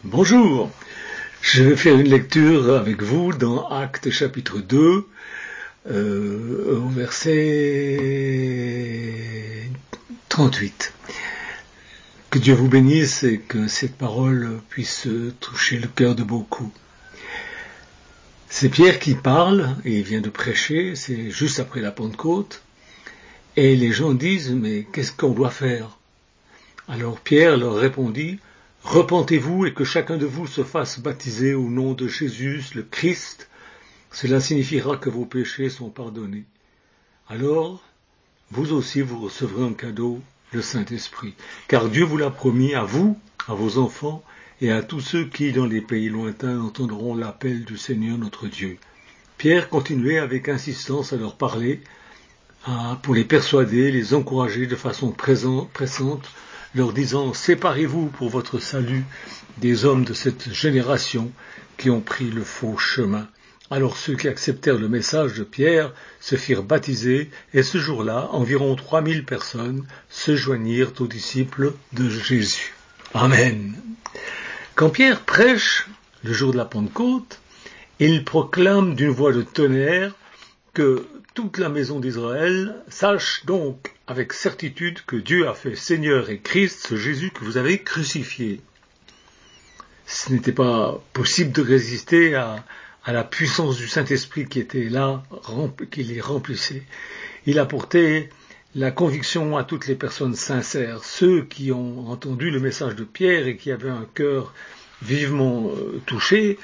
Bonjour, je vais faire une lecture avec vous dans Actes chapitre 2, au verset 38. Que Dieu vous bénisse et que cette parole puisse toucher le cœur de beaucoup. C'est Pierre qui parle, et il vient de prêcher, c'est juste après la Pentecôte, et les gens disent, mais qu'est-ce qu'on doit faire? Alors Pierre leur répondit, repentez-vous et que chacun de vous se fasse baptiser au nom de Jésus, le Christ. Cela signifiera que vos péchés sont pardonnés. Alors, vous aussi, vous recevrez en cadeau le Saint-Esprit. Car Dieu vous l'a promis à vous, à vos enfants et à tous ceux qui, dans les pays lointains, entendront l'appel du Seigneur notre Dieu. Pierre continuait avec insistance à leur parler, pour les persuader, les encourager de façon pressante, leur disant « Séparez-vous pour votre salut des hommes de cette génération qui ont pris le faux chemin. » Alors ceux qui acceptèrent le message de Pierre se firent baptiser, et ce jour-là, environ 3000 personnes se joignirent aux disciples de Jésus. Amen. Quand Pierre prêche, le jour de la Pentecôte, il proclame d'une voix de tonnerre que toute la maison d'Israël sache donc avec certitude que Dieu a fait Seigneur et Christ, ce Jésus que vous avez crucifié. Ce n'était pas possible de résister à la puissance du Saint-Esprit qui était là, qui les remplissait. Il apportait la conviction à toutes les personnes sincères, ceux qui ont entendu le message de Pierre et qui avaient un cœur vivement touché,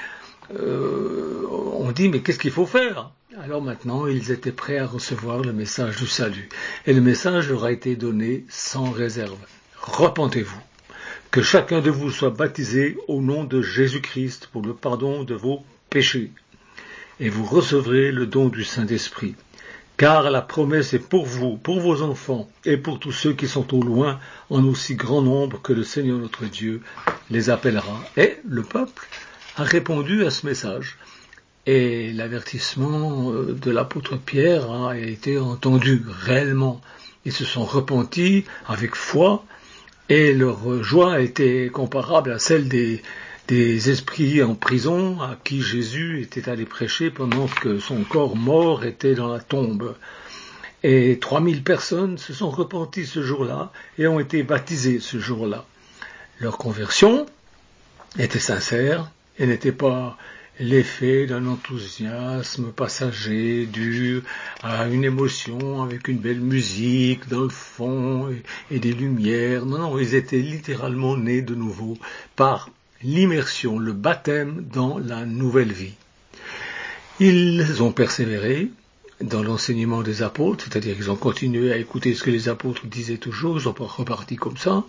on dit mais qu'est-ce qu'il faut faire? Alors maintenant, ils étaient prêts à recevoir le message du salut. Et le message leur a été donné sans réserve. Repentez-vous, que chacun de vous soit baptisé au nom de Jésus-Christ pour le pardon de vos péchés. Et vous recevrez le don du Saint-Esprit. Car la promesse est pour vous, pour vos enfants et pour tous ceux qui sont au loin, en aussi grand nombre que le Seigneur notre Dieu les appellera. Et le peuple a répondu à ce message. Et l'avertissement de l'apôtre Pierre a été entendu réellement. Ils se sont repentis avec foi et leur joie a été comparable à celle des esprits en prison à qui Jésus était allé prêcher pendant que son corps mort était dans la tombe. Et 3000 personnes se sont repenties ce jour-là et ont été baptisées ce jour-là. Leur conversion était sincère et n'était pas l'effet d'un enthousiasme passager dû à une émotion avec une belle musique dans le fond et des lumières. Non, ils étaient littéralement nés de nouveau par l'immersion, le baptême dans la nouvelle vie. Ils ont persévéré dans l'enseignement des apôtres, c'est-à-dire qu'ils ont continué à écouter ce que les apôtres disaient toujours, ils sont pas repartis comme ça.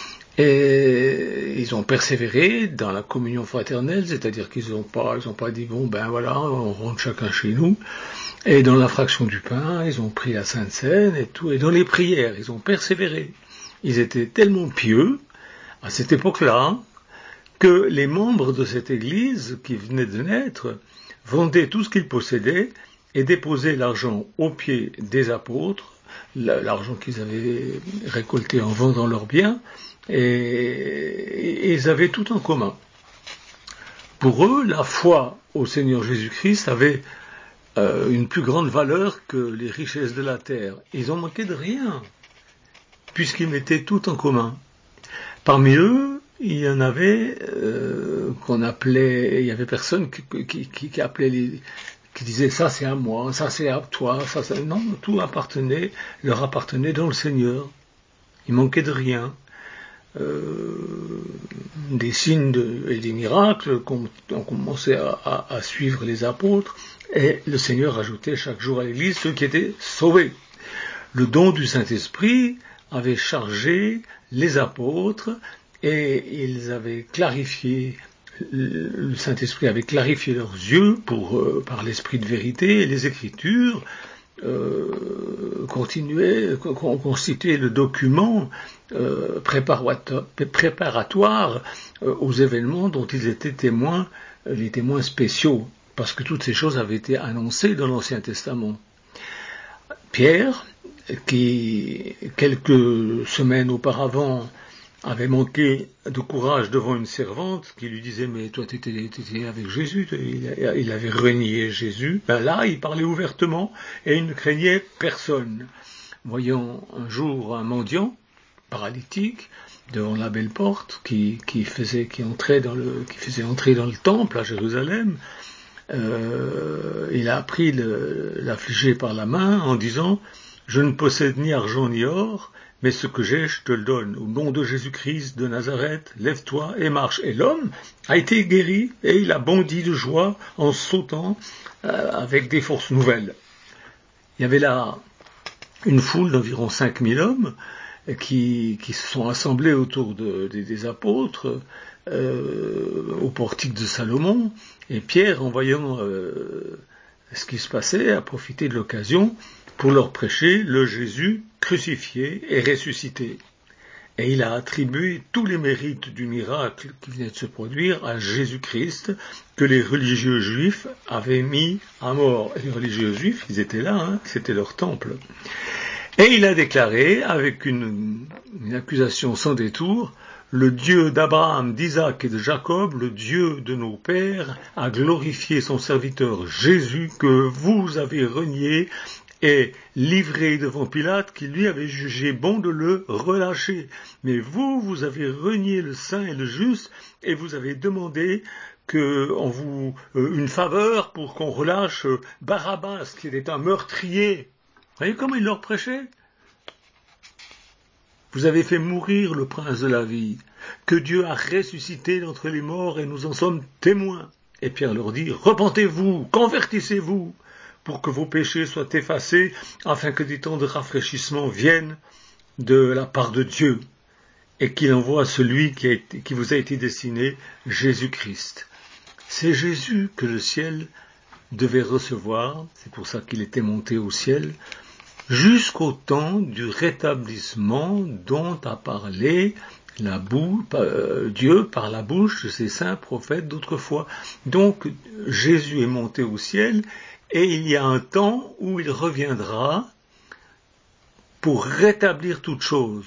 Et ils ont persévéré dans la communion fraternelle, c'est-à-dire qu'ils n'ont pas dit bon ben voilà, on rentre chacun chez nous. Et dans la fraction du pain, ils ont pris la Sainte Seine et tout. Et dans les prières, ils ont persévéré. Ils étaient tellement pieux à cette époque-là que les membres de cette église qui venait de naître vendaient tout ce qu'ils possédaient et déposaient l'argent aux pieds des apôtres, l'argent qu'ils avaient récolté en vendant leurs biens. Et ils avaient tout en commun. Pour eux, la foi au Seigneur Jésus-Christ avait une plus grande valeur que les richesses de la terre. Ils ont manqué de rien, puisqu'ils mettaient tout en commun. Parmi eux, il y en avait il y avait personne qui appelait qui disait ça c'est à moi, ça c'est à toi, ça c'est... Non, tout leur appartenait dans le Seigneur. Il manquait de rien. Des signes et des miracles ont commencé à suivre les apôtres et le Seigneur ajoutait chaque jour à l'église ceux qui étaient sauvés. Le don du Saint-Esprit avait chargé les apôtres et ils avaient clarifié, le Saint-Esprit avait clarifié leurs yeux par l'Esprit de vérité et les Écritures constituer le document préparatoire aux événements dont ils étaient témoins, les témoins spéciaux, parce que toutes ces choses avaient été annoncées dans l'Ancien Testament. Pierre, qui quelques semaines auparavant avait manqué de courage devant une servante qui lui disait « Mais toi, tu étais avec Jésus », il avait renié Jésus. Ben là, il parlait ouvertement et il ne craignait personne. Voyant un jour un mendiant paralytique devant la belle porte qui faisait entrer dans le temple à Jérusalem, il a pris l'affligé par la main en disant « Je ne possède ni argent ni or, mais ce que j'ai, je te le donne. Au nom de Jésus-Christ de Nazareth, lève-toi et marche. » Et l'homme a été guéri et il a bondi de joie en sautant avec des forces nouvelles. Il y avait là une foule d'environ 5000 hommes qui se sont assemblés autour des apôtres au portique de Salomon. Et Pierre, en voyant ce qui se passait, a profité de l'occasion pour leur prêcher le Jésus crucifié et ressuscité. Et il a attribué tous les mérites du miracle qui venait de se produire à Jésus-Christ, que les religieux juifs avaient mis à mort. Et les religieux juifs, ils étaient là, c'était leur temple. Et il a déclaré, avec une accusation sans détour, « Le Dieu d'Abraham, d'Isaac et de Jacob, le Dieu de nos pères, a glorifié son serviteur Jésus que vous avez renié et livré devant Pilate, qui lui avait jugé bon de le relâcher. Mais vous avez renié le saint et le juste, et vous avez demandé une faveur pour qu'on relâche Barabbas, qui était un meurtrier. » Vous voyez comment il leur prêchait ? Vous avez fait mourir le prince de la vie, que Dieu a ressuscité d'entre les morts et nous en sommes témoins. Et Pierre leur dit, repentez-vous, convertissez-vous, pour que vos péchés soient effacés, afin que des temps de rafraîchissement viennent de la part de Dieu, et qu'il envoie celui qui vous a été destiné, Jésus-Christ. C'est Jésus que le ciel devait recevoir, c'est pour ça qu'il était monté au ciel, jusqu'au temps du rétablissement dont a parlé Dieu par la bouche de ses saints prophètes d'autrefois. Donc Jésus est monté au ciel et il y a un temps où il reviendra pour rétablir toute chose.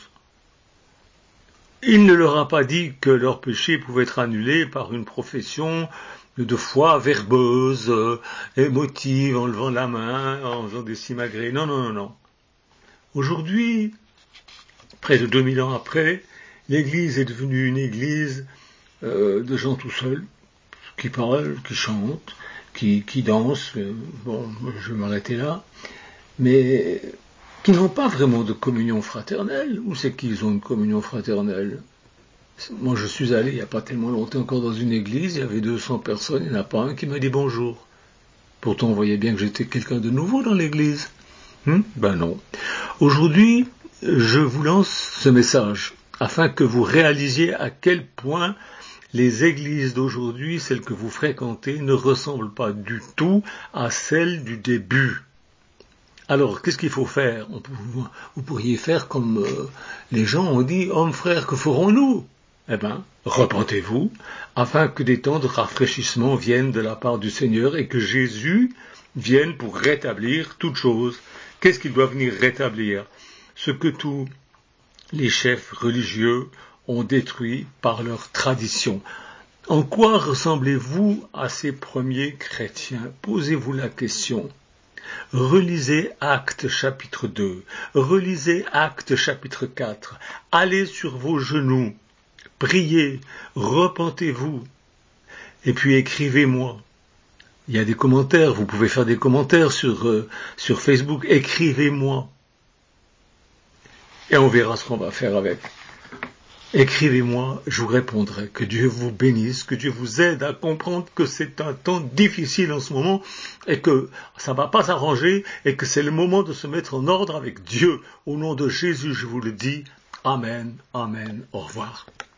Il ne leur a pas dit que leurs péchés pouvaient être annulés par une profession de foi verbeuse, émotive, en levant la main, en faisant des simagrées. Non. Aujourd'hui, près de 2000 ans après, l'Église est devenue une Église de gens tout seuls, qui parlent, qui chantent, qui dansent. Bon, je vais m'arrêter là. Mais qui n'ont pas vraiment de communion fraternelle. Où c'est qu'ils ont une communion fraternelle ? Moi, je suis allé il n'y a pas tellement longtemps encore dans une église, il y avait 200 personnes, il n'y en a pas un qui m'a dit bonjour. Pourtant, on voyait bien que j'étais quelqu'un de nouveau dans l'église. Ben non. Aujourd'hui, je vous lance ce message, afin que vous réalisiez à quel point les églises d'aujourd'hui, celles que vous fréquentez, ne ressemblent pas du tout à celles du début. Alors, qu'est-ce qu'il faut faire ? Vous pourriez faire comme les gens ont dit, « Hommes, frères, que ferons-nous » Eh bien, repentez-vous, afin que des temps de rafraîchissement viennent de la part du Seigneur et que Jésus vienne pour rétablir toute chose. Qu'est-ce qu'il doit venir rétablir ? Ce que tous les chefs religieux ont détruit par leur tradition. En quoi ressemblez-vous à ces premiers chrétiens ? Posez-vous la question. Relisez Actes chapitre 2, relisez Actes chapitre 4, allez sur vos genoux, priez, repentez-vous, et puis écrivez-moi. Il y a des commentaires, vous pouvez faire des commentaires sur Facebook, écrivez-moi. Et on verra ce qu'on va faire avec. Écrivez-moi, je vous répondrai. Que Dieu vous bénisse, que Dieu vous aide à comprendre que c'est un temps difficile en ce moment et que ça ne va pas s'arranger et que c'est le moment de se mettre en ordre avec Dieu. Au nom de Jésus, je vous le dis. Amen, amen, au revoir.